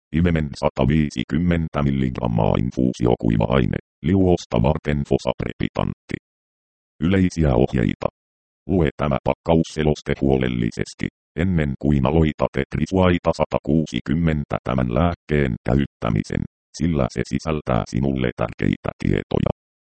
Ivemen 150 mg infuusiokuiva-aine, liuosta varten fosaprepitantti. Yleisiä ohjeita. Lue tämä pakkausseloste huolellisesti, ennen kuin aloitat Etrisuaita 160 tämän lääkkeen käyttämisen, sillä se sisältää sinulle tärkeitä tietoja.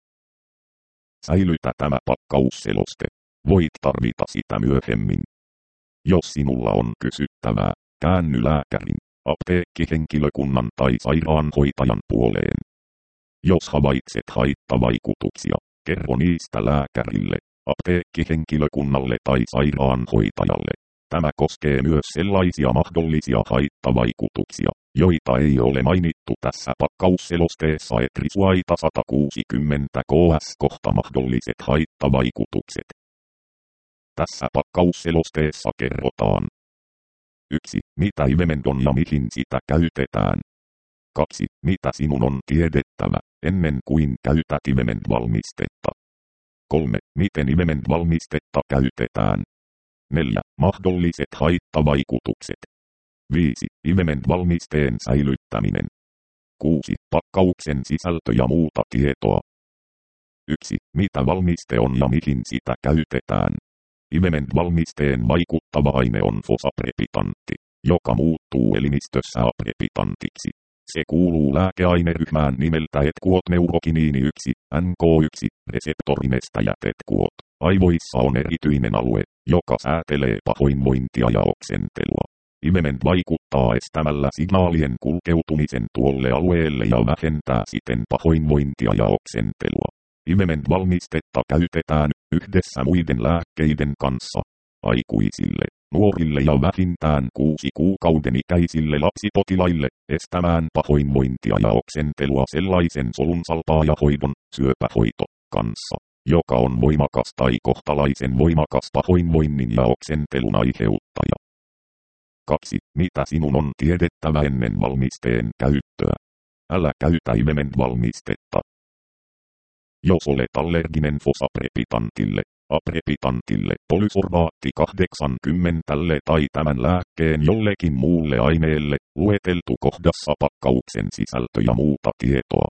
Säilytä tämä pakkausseloste. Voit tarvita sitä myöhemmin. Jos sinulla on kysyttävää, käänny lääkärin, apteekkihenkilökunnan tai sairaanhoitajan puoleen. Jos havaitset haittavaikutuksia, kerro niistä lääkärille, apteekkihenkilökunnalle tai sairaanhoitajalle. Tämä koskee myös sellaisia mahdollisia haittavaikutuksia, joita ei ole mainittu tässä pakkausselosteessa Etrisuaita 160 ks. Kohta mahdolliset haittavaikutukset. Tässä pakkausselosteessa kerrotaan. 1. Mitä Ivemend on ja mihin sitä käytetään. 2. Mitä sinun on tiedettävä, ennen kuin käytät Ivemend-valmistetta. 3. Miten Ivemend-valmistetta käytetään. 4. Mahdolliset haittavaikutukset. 5. Ivemend-valmisteen säilyttäminen. 6. Pakkauksen sisältö ja muuta tietoa. 1. Mitä valmiste on ja mihin sitä käytetään. Ivemend-valmisteen vaikuttava aine on fosaprepitantti, joka muuttuu elimistössä aprepitantiksi. Se kuuluu lääkeaineryhmään nimeltä etkuot-neurokiniini 1, NK1, reseptorinestäjät etkuot. Aivoissa on erityinen alue, joka säätelee pahoinvointia ja oksentelua. Ivemend vaikuttaa estämällä signaalien kulkeutumisen tuolle alueelle ja vähentää siten pahoinvointia ja oksentelua. Ivemend-valmistetta käytetään yhdessä muiden lääkkeiden kanssa aikuisille, nuorille ja vähintään 6 kuukauden ikäisille lapsipotilaille estämään pahoinvointia ja oksentelua sellaisen solunsalpaajahoidon, syöpähoito, kanssa, joka on voimakas tai kohtalaisen voimakas pahoinvoinnin ja oksentelun aiheuttaja. 2. Mitä sinun on tiedettävä ennen valmisteen käyttöä? Älä käytä Ivemend-valmistetta. Jos olet allerginen fosaprepitantille, aprepitantille, polysorbaatti 80 tai tämän lääkkeen jollekin muulle aineelle, lueteltu kohdassa pakkauksen sisältö ja muuta tietoa.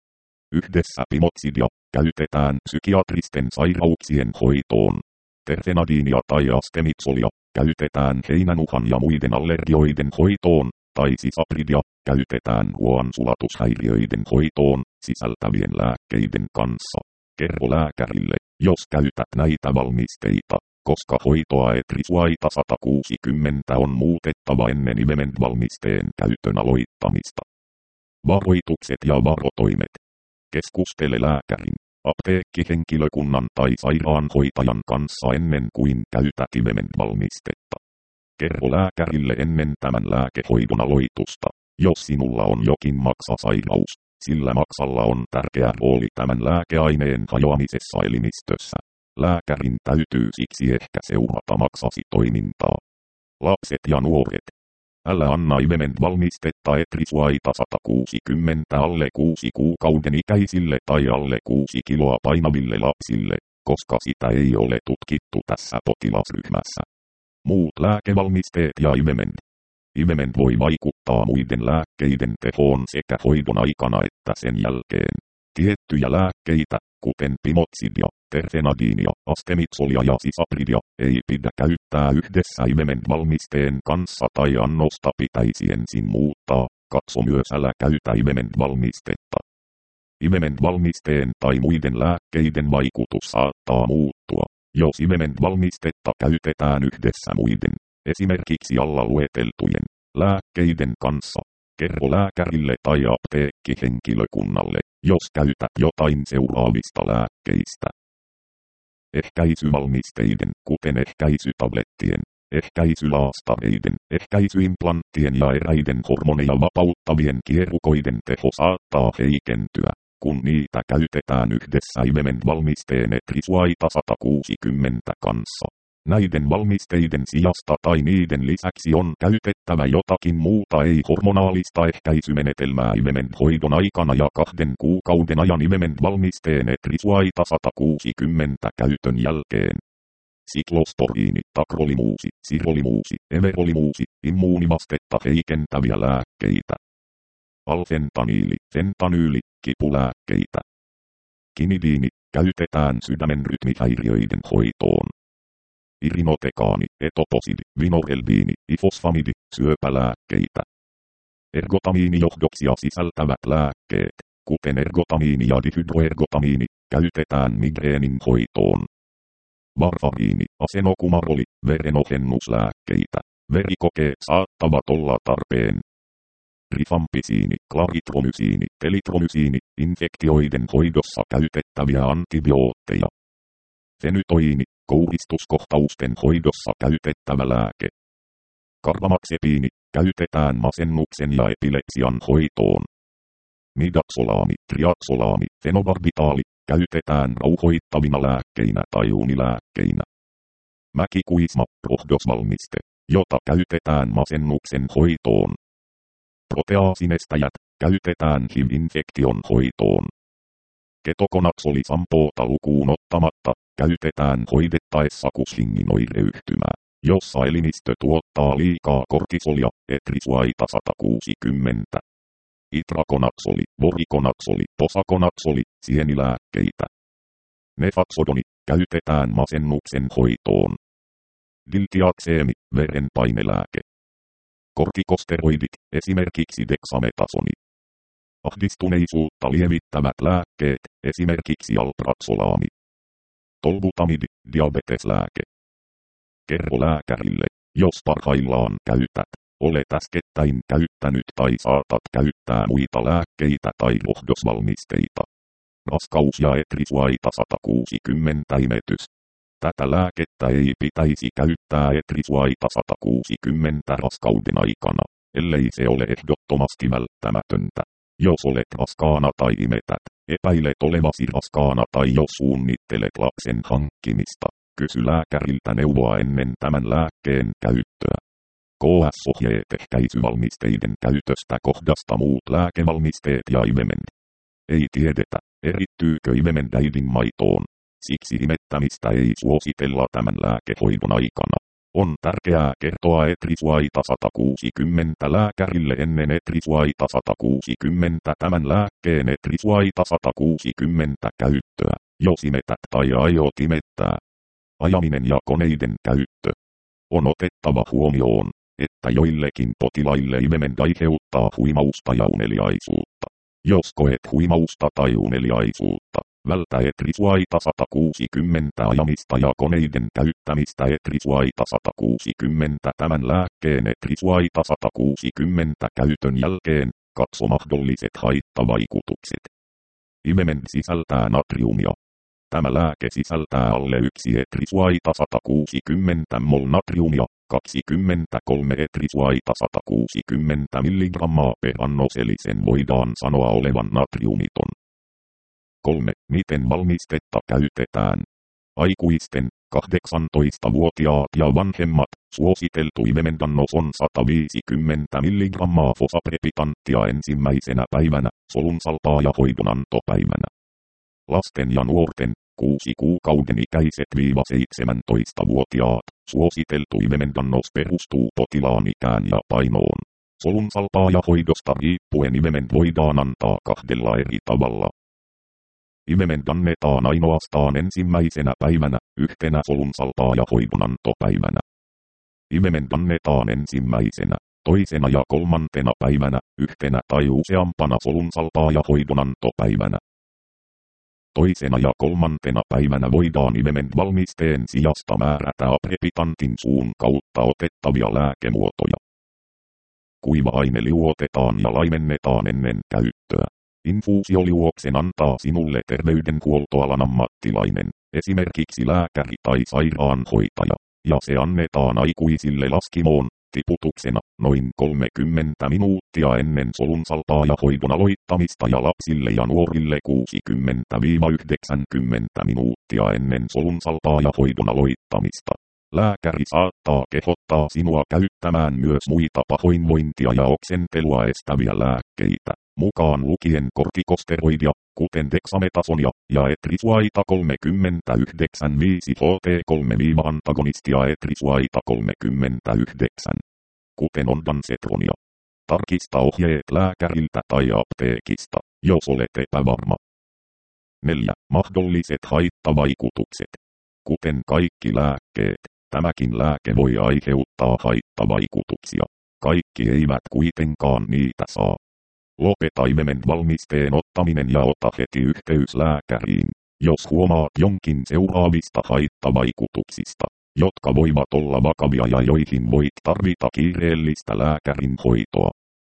Yhdessä pimotsidia käytetään psykiatristen sairauksien hoitoon. Terfenadiinia tai astemitsolia käytetään heinänuhan ja muiden allergioiden hoitoon, tai sisapridia käytetään ruoansulatushäiriöiden hoitoon sisältävien lääkkeiden kanssa. Kerro lääkärille, jos käytät näitä valmisteita, koska hoitoa Etrisuaita 160 on muutettava ennen Ivemend-valmisteen käytön aloittamista. Varoitukset ja varotoimet. Keskustele lääkärin, apteekkihenkilökunnan tai sairaanhoitajan kanssa ennen kuin käytät Ivemend-valmistetta. Kerro lääkärille ennen tämän lääkehoidon aloitusta, jos sinulla on jokin maksasairaus, sillä maksalla on tärkeä rooli tämän lääkeaineen hajoamisessa elimistössä. Lääkärin täytyy siksi ehkä seurata maksasi toimintaa. Lapset ja nuoret. Älä anna Ivemend-valmistetta Etrisuaita 160 alle 6 kuukauden ikäisille tai alle 6 kiloa painaville lapsille, koska sitä ei ole tutkittu tässä potilasryhmässä. Muut lääkevalmisteet ja Ivemend. Ivemend voi vaikuttaa muiden lääkkeiden tehoon sekä hoidon aikana että sen jälkeen. Tiettyjä lääkkeitä, kuten pimotsidia, terfenadiinia, astemitsolia ja sisapridia, ei pidä käyttää yhdessä Ivemend-valmisteen kanssa tai annosta pitäisi ensin muuttaa. Katso myös älä käytä Ivemend-valmistetta. Ivemend-valmisteen tai muiden lääkkeiden vaikutus saattaa muuttua, jos Ivemend-valmistetta käytetään yhdessä muiden, esimerkiksi alla lueteltujen, lääkkeiden kanssa. Kerro lääkärille tai apteekkihenkilökunnalle, jos käytät jotain seuraavista lääkkeistä. Ehkäisyvalmisteiden, kuten ehkäisytablettien, ehkäisylaastareiden, ehkäisyimplanttien ja eräiden hormoneja vapauttavien kierukoiden teho saattaa heikentyä, kun niitä käytetään yhdessä Ivemend-valmisteen Etrisuaita 160 kanssa. Näiden valmisteiden sijasta tai niiden lisäksi on käytettävä jotakin muuta ei-hormonaalista ehkäisymenetelmää Ivemend-hoidon aikana ja 2 kuukauden ajan Ivemend-valmisteen Etrisuaita 160 käytön jälkeen. Siklosporiini, takrolimuusi, sirolimuusi, everolimuusi, immuunivastetta heikentäviä lääkkeitä. Alfentaniili, fentanyyli, kipulääkkeitä. Kinidiini, käytetään sydämen rytmihäiriöiden hoitoon. Irinotekaani, etoposidi, vinoreldiini, ifosfamidi, syöpälääkkeitä. Ergotamiinijohdoksia sisältävät lääkkeet, kuten ergotamiini ja dihydroergotamiini, käytetään migreenin hoitoon. Varfariini, asenokumaroli, verenohennuslääkkeitä. Verikokeet saattavat olla tarpeen. Rifampisiini, klaritromysiini, telitromysiini, infektioiden hoidossa käytettäviä antibiootteja. Fenytoiini, kouristuskohtausten hoidossa käytettävä lääke. Karbamaxepiini, käytetään masennuksen ja epilepsian hoitoon. Midaxolaami, triaxolaami, fenobarbitaali, käytetään rauhoittavina lääkkeinä tai unilääkkeinä. Mäkikuisma, rohdosvalmiste, jota käytetään masennuksen hoitoon. Proteaasinestäjät, käytetään HIV-infektion hoitoon. Ketokonaksoli sampoota lukuun ottamatta, käytetään hoidettaessa Cushingin oireyhtymää, jossa elimistö tuottaa liikaa kortisolia, etrisuaita 160. Itrakonaksoli, vorikonaksoli, posakonaksoli, sienilääkkeitä. Nefaksodoni, käytetään masennuksen hoitoon. Diltiakseemi, verenpainelääke. Kortikosteroidit, esimerkiksi dexametasoni. Ahdistuneisuutta lievittävät lääkkeet, esimerkiksi alpraxolaami. Tolbutamidi, diabeteslääke. Kerro lääkärille, jos parhaillaan käytät, olet äskettäin käyttänyt tai saatat käyttää muita lääkkeitä tai rohdosvalmisteita. Raskaus- ja etrisuaita 160 imetys. Tätä lääkettä ei pitäisi käyttää etrisuaita 160 raskauden aikana, ellei se ole ehdottomasti välttämätöntä. Jos olet raskaana tai imetät, epäilet olevasi raskaana tai jos suunnittelet lapsen hankkimista, kysy lääkäriltä neuvoa ennen tämän lääkkeen käyttöä. KS-ohjeet ehkäisyvalmisteiden käytöstä kohdasta muut lääkevalmisteet ja Ivement. Ei tiedetä, erittyykö Ivement äidin maitoon. Siksi imettämistä ei suositella tämän lääkehoidon aikana. On tärkeää kertoa etrisuaita 160 lääkärille ennen etrisuaita 160 tämän lääkkeen etrisuaita 160 käyttöä, jos imetät tai aiot imettää. Ajaminen ja koneiden käyttö. On otettava huomioon, että joillekin potilaille Ivement aiheuttaa huimausta ja uneliaisuutta. Jos koet huimausta tai uneliaisuutta, vältä etrisuaita 160 ajamista ja koneiden käyttämistä etrisuaita 160 tämän lääkkeen etrisuaita 160 käytön jälkeen, katso mahdolliset haittavaikutukset. Ivement sisältää natriumia. Tämä lääke sisältää alle 1 etrisuaita 160 mol natriumia, 23 etrisuaita 160 mg per annos eli sen voidaan sanoa olevan natriumiton. 3. Miten valmistetta käytetään? Aikuisten, 18-vuotiaat ja vanhemmat, suositeltu Ivementannos on 150 mg fosaprepitanttia ensimmäisenä päivänä, solunsalpaa ja hoidonantopäivänä. Lasten ja nuorten, 6 kuukauden ikäiset 17-vuotiaat, suositeltu Ivementannos perustuu potilaan ikään ja painoon. Solunsalpaa ja hoidosta riippuen Ivement voidaan antaa 2 eri tavalla. Ivement annetaan ainoastaan ensimmäisenä päivänä, yhtenä solunsalpaa ja hoidonantopäivänä. Ivement annetaan ensimmäisenä, toisena ja kolmantena päivänä, yhtenä tai useampana solunsalpaa ja hoidonantopäivänä. Toisena ja kolmantena päivänä voidaan Ivement-valmisteen sijasta määrätä aprepitantin suun kautta otettavia lääkemuotoja. Kuiva-aine liuotetaan ja laimennetaan ennen käyttöä. Infuusioliuoksen antaa sinulle terveydenhuoltoalan ammattilainen, esimerkiksi lääkäri tai sairaanhoitaja, ja se annetaan aikuisille laskimoon, tiputuksena, noin 30 minuuttia ennen solunsalpaa ja hoidon aloittamista ja lapsille ja nuorille 60–90 minuuttia ennen solunsalpaa ja hoidon aloittamista. Lääkäri saattaa kehottaa sinua käyttämään myös muita pahoinvointia ja oksentelua estäviä lääkkeitä, mukaan lukien kortikosteroidia, kuten dexametasonia, ja etrisuaita 39,5-HT3-antagonistia etrisuaita 39, kuten ondansetronia. Tarkista ohjeet lääkäriltä tai apteekista, jos olet epävarma. 4. Mahdolliset haittavaikutukset. Kuten kaikki lääkkeet, tämäkin lääke voi aiheuttaa haittavaikutuksia. Kaikki eivät kuitenkaan niitä saa. Lopeta valmisteen ottaminen ja ota heti yhteys lääkäriin, jos huomaat jonkin seuraavista haittavaikutuksista, jotka voivat olla vakavia ja joihin voit tarvita kiireellistä lääkärin hoitoa.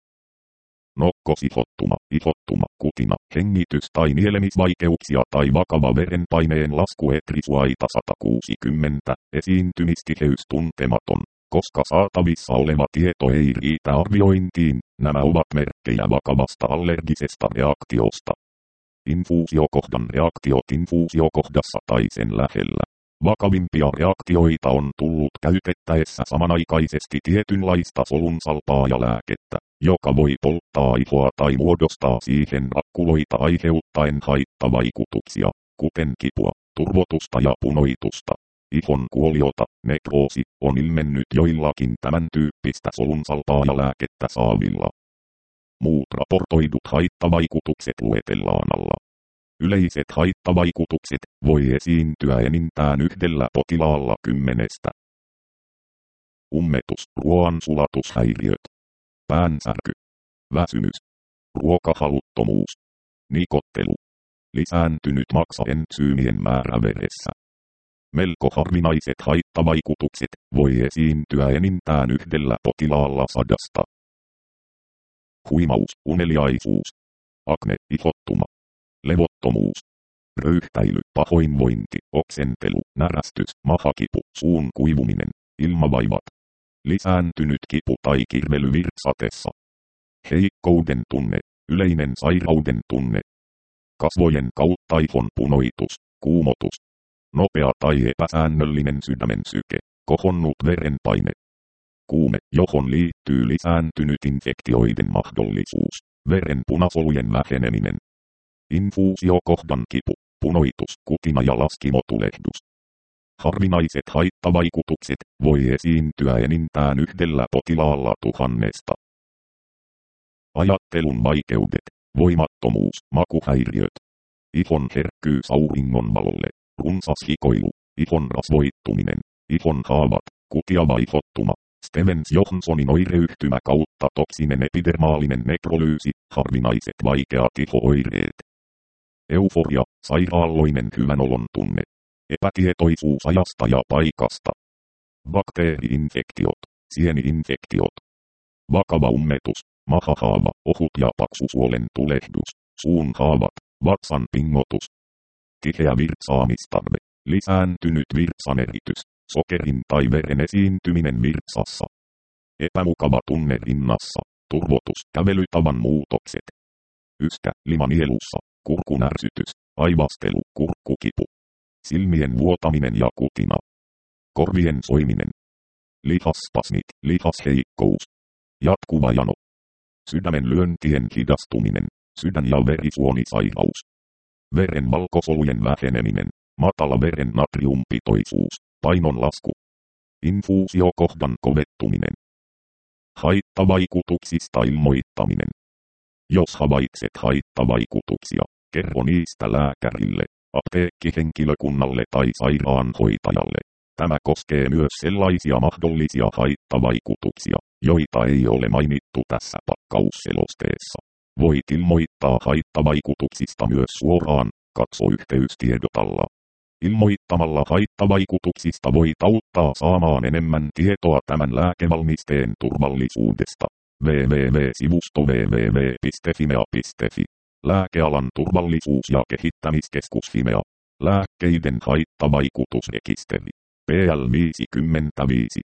Ihottuma, kutina, hengitys- tai nielemisvaikeuksia tai vakava verenpaineen lasku etrisuaita 160, esiintymistiheys tuntematon. Koska saatavissa oleva tieto ei riitä arviointiin, nämä ovat merkkejä vakavasta allergisesta reaktiosta. Infuusiokohdan reaktiot infuusiokohdassa tai sen lähellä. Vakavimpia reaktioita on tullut käytettäessä samanaikaisesti tietynlaista solunsalpaajalääkettä, joka voi polttaa ihoa tai muodostaa siihen rakkuloita aiheuttaen haittavaikutuksia, kuten kipua, turvotusta ja punoitusta. Ihon kuoliota, nekroosi, on ilmennyt joillakin tämän tyyppistä solunsalpaajalääkettä saavilla. Muut raportoidut haittavaikutukset luetellaan alla. Yleiset haittavaikutukset voi esiintyä enintään yhdellä potilaalla 10. Ummetus, ruoansulatushäiriöt, päänsärky, väsymys, ruokahaluttomuus, nikottelu, lisääntynyt maksaentsyymien määrä veressä. Melko harvinaiset haittavaikutukset voi esiintyä enintään yhdellä potilaalla 100. Huimaus, uneliaisuus, akne, ihottuma, levottomuus, röyhtäily, pahoinvointi, oksentelu, närästys, mahakipu, suun kuivuminen, ilmavaivat, lisääntynyt kipu tai kirvely virsatessa, heikkouden tunne, yleinen sairauden tunne, kasvojen kautta ihon punoitus, kuumotus, nopea tai epäsäännöllinen sydämen syke, kohonnut verenpaine, kuume, johon liittyy lisääntynyt infektioiden mahdollisuus, veren punasolujen väheneminen, infuusiokohdan kipu, punoitus, kutina ja laskimotulehdus. Harvinaiset haittavaikutukset voi esiintyä enintään yhdellä potilaalla 1000. Ajattelun vaikeudet, voimattomuus, makuhäiriöt, ihon herkkyys auringonvalolle, runsas hikoilu, ihon rasvoittuminen, ihon haavat, kutiava ihottuma, Stevens-Johnsonin oireyhtymä kautta toksinen epidermaalinen nekrolyysi, harvinaiset vaikeat iho-oireet. Euforia, sairaalloinen hyvänolon tunne. Epätietoisuus ajasta ja paikasta. Bakteeri-infektiot, sieni-infektiot. Vakava ummetus, mahahaava, ohut ja paksusuolen tulehdus, suun haavat, vatsan pingotus. Tiheä virtsaamistarve, lisääntynyt virtsaneritys, sokerin tai veren esiintyminen virtsassa. Epämukava tunne rinnassa, turvotus, kävelytavan muutokset. Yskä, limanielussa, kurkunärsytys, aivastelu, kurkkukipu. Silmien vuotaminen ja kutina. Korvien soiminen. Lihasspasmit, lihasheikkous. Jatkuva jano. Sydämen lyöntien hidastuminen, sydän- ja verisuonisairaus. Veren valkosolujen väheneminen, matala veren natriumpitoisuus, painon lasku. Infuusiokohdan kovettuminen. Haittavaikutuksista ilmoittaminen. Jos havaitset haittavaikutuksia, kerro niistä lääkärille, apteekkihenkilökunnalle tai sairaanhoitajalle. Tämä koskee myös sellaisia mahdollisia haittavaikutuksia, joita ei ole mainittu tässä pakkausselosteessa. Voit ilmoittaa haittavaikutuksista myös suoraan, katso yhteystiedot alla. Ilmoittamalla haittavaikutuksista voit auttaa saamaan enemmän tietoa tämän lääkevalmisteen turvallisuudesta. www.sivusto www.fimea.fi. Lääkealan turvallisuus- ja kehittämiskeskus Fimea. Lääkkeiden haittavaikutusrekisteri. PL 55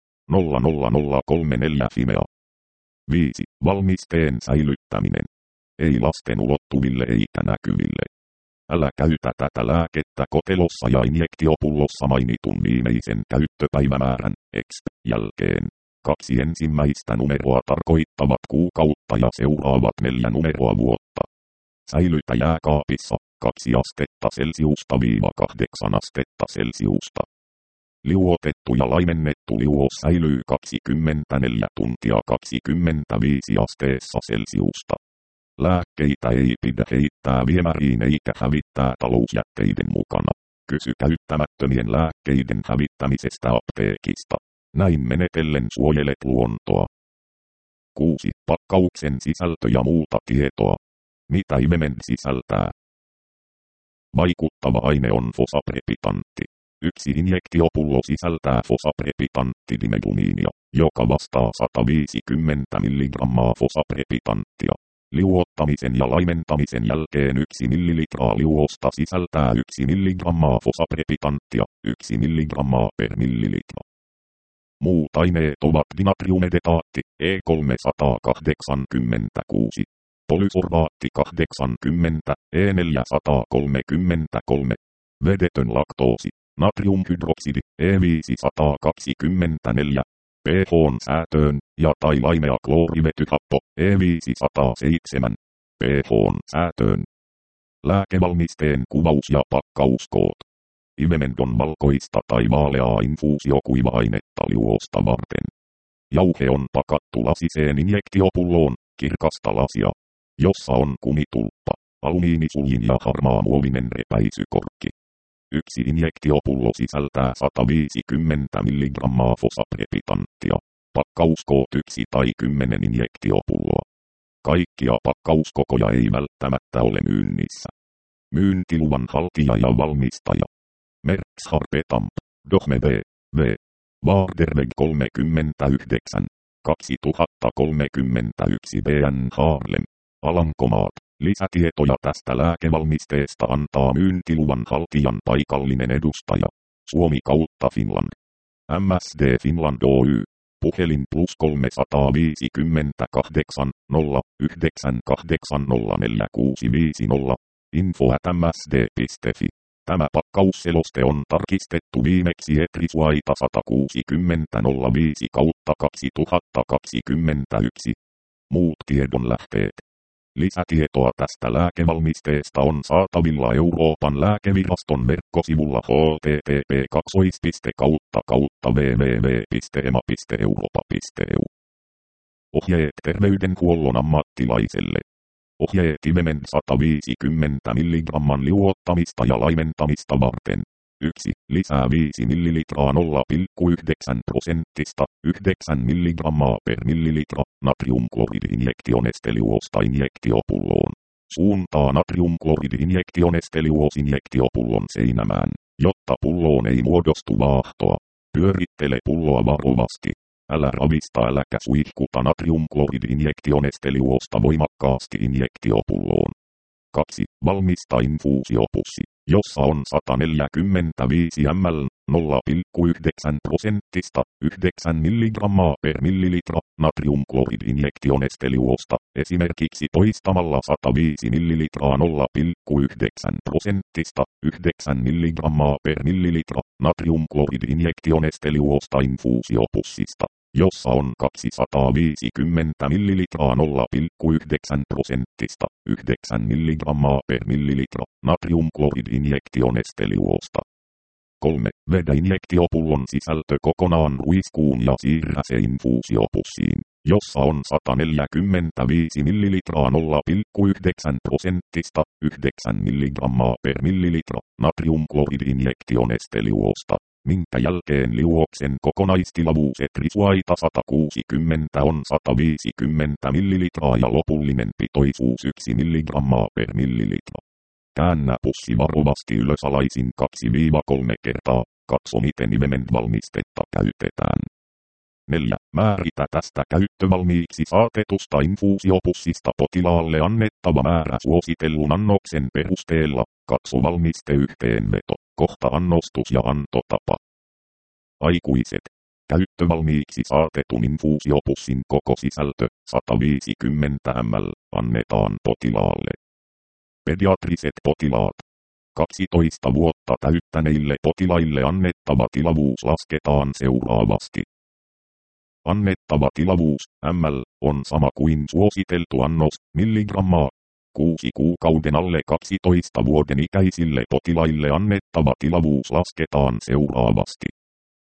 00034 Fimea. 5. Valmisteen säilyttäminen. Ei lasten ulottuville eikä näkyville. Älä käytä tätä lääkettä kotelossa ja injektiopullossa mainitun viimeisen käyttöpäivämäärän exp. Jälkeen. 2 ensimmäistä numeroa tarkoittavat kuukautta ja seuraavat 4 numeroa vuotta. Säilytä jääkaapissa 2 astetta Celsiusta - 8 astetta Celsiusta. Liuotettu ja laimennettu liuos säilyy 24 tuntia 25 asteessa Celsiusta. Lääkkeitä ei pidä heittää viemäriin eikä hävittää talousjätteiden mukana. Kysy käyttämättömien lääkkeiden hävittämisestä apteekista. Näin menetellen suojelet luontoa. 6. Pakkauksen sisältö ja muuta tietoa. Mitä Ivemen sisältää? Vaikuttava aine on fosaprepitantti. Yksi injektiopullo sisältää fosaprepitanttidimedumiinia, joka vastaa 150 mg fosaprepitanttia. Liuottamisen ja laimentamisen jälkeen 1 ml liuosta sisältää 1 mg fosaprepitanttia, 1 mg per millilitra. Muut aineet ovat dinatriumedetaatti E386, polysorbaatti 80, E433, vedetön laktoosi, natriumhydroksidi E524, pH:n säätöön ja tai laimea kloorivetyhappo E507, pH:n säätöön. Lääkevalmisteen kuvaus ja pakkauskoot. Ivemendon valkoista tai vaaleaa infuusiokuiva-ainetta liuosta varten. Jauhe on pakattu lasiseen injektiopulloon, kirkasta lasia, jossa on kumitulppa, alumiinisuljin ja harmaa muovinen repäisykorkki. Yksi injektiopullo sisältää 150 mg fosaprepitanttia. Pakkauskoot 1 tai 10 injektiopulloa. Kaikkia pakkauskokoja ei välttämättä ole myynnissä. Myyntiluvan haltija ja valmistaja. Merks Harpetamp, Dohme V. Waarderweg 39, 2031 BN Haarlem, Alankomaat. Lisätietoja tästä lääkevalmisteesta antaa myyntiluvan haltijan paikallinen edustaja. Suomi kautta Finland. MSD Finland Oy. Puhelin +358 098 04650. info@msd.fi. Tämä pakkausseloste on tarkistettu viimeksi Etrisuaita 160-05/2021. Muut tiedonlähteet. Lisätietoa tästä lääkevalmisteesta on saatavilla Euroopan lääkeviraston verkkosivulla http://www.ema.europa.eu. Ohjeet terveydenhuollon ammattilaiselle. Ohjeet Ivemen 150 mg liuottamista ja laimentamista varten. 1. Lisää 5 ml 0,9% 9 mg per millilitra natriumkloridi-injektionesteliuosta injektiopulloon. Suuntaa natriumkloridi-injektionesteliuos injektiopullon seinämään, jotta pulloon ei muodostu vaahtoa. Pyörittele pulloa varovasti. Älä ravista äläkä suihkuta natriumkloridi-injektionesteliuosta voimakkaasti injektiopulloon. 2. Valmista infuusiopussi, jossa on 145 ml 0,9% 9 mg per millilitra natriumkloridi-injektionesteliuosta, esimerkiksi poistamalla 105 ml 0,9% 9 mg per millilitra natriumkloridi-injektionesteliuosta infuusiopussista, jossa on 250 ml 0,9% 9 mg per millilitra natriumkloridi-injektionesteliuosta. 3. Vedä injektiopullon sisältö kokonaan ruiskuun ja siirrä se infuusiopussiin, jossa on 145 ml 0,9% 9 mg per millilitra natriumkloridi-injektionesteliuosta, minkä jälkeen liuoksen kokonaistilavuus Etrisuaita 160 on 150 ml ja lopullinen pitoisuus 1 mg per millilitra. Käännä pussi varovasti ylösalaisin 2-3 kertaa, katso miten Ivement-valmistetta käytetään. 4. Määritä tästä käyttövalmiiksi saatetusta infuusiopussista potilaalle annettava määrä suositellun annoksen perusteella, katso valmisteyhteenveto, kohta annostus ja antotapa. Aikuiset. Käyttövalmiiksi saatetun infuusiopussin koko sisältö, 150 ml, annetaan potilaalle. Pediatriset potilaat. 12 vuotta täyttäneille potilaille annettava tilavuus lasketaan seuraavasti. Annettava tilavuus, ml, on sama kuin suositeltu annos, milligrammaa. 6 kuukauden alle 12 vuoden ikäisille potilaille annettava tilavuus lasketaan seuraavasti.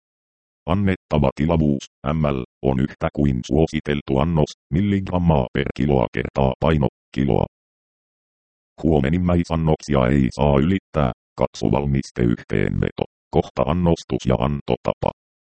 Annettava tilavuus, ml, on yhtä kuin suositeltu annos, milligrammaa per kiloa kertaa paino, kiloa. Huomenimmäisannoksia ei saa ylittää, katso valmisteyhteenveto, kohta annostus ja antotapa.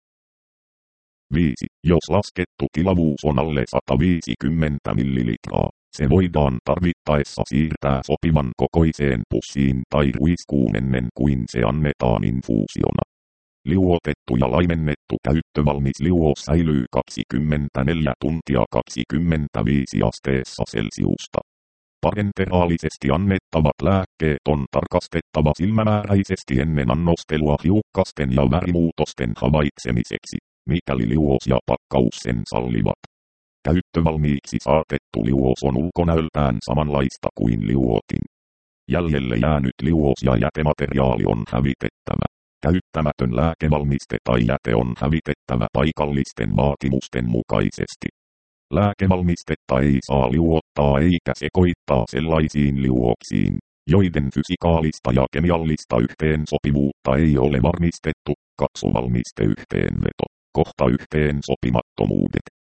5. Jos laskettu tilavuus on alle 150 millilitraa, se voidaan tarvittaessa siirtää sopivan kokoiseen pussiin tai ruiskuun ennen kuin se annetaan infuusiona. Liuotettu ja laimennettu käyttövalmis liuo säilyy 24 tuntia 25 asteessa Celsiusta. Parenteraalisesti annettavat lääkkeet on tarkastettava silmämääräisesti ennen annostelua hiukkasten ja värimuutosten havaitsemiseksi, mikäli liuos ja pakkaus sen sallivat. Käyttövalmiiksi saatettu liuos on ulkonäöltään samanlaista kuin liuotin. Jäljelle jäänyt liuos ja jätemateriaali on hävitettävä. Käyttämätön lääkevalmiste tai jäte on hävitettävä paikallisten vaatimusten mukaisesti. Lääkevalmistetta ei saa liuottaa eikä sekoittaa sellaisiin liuoksiin, joiden fysikaalista ja kemiallista yhteensopivuutta ei ole varmistettu, katso valmisteyhteenveto, kohta yhteensopimattomuudet.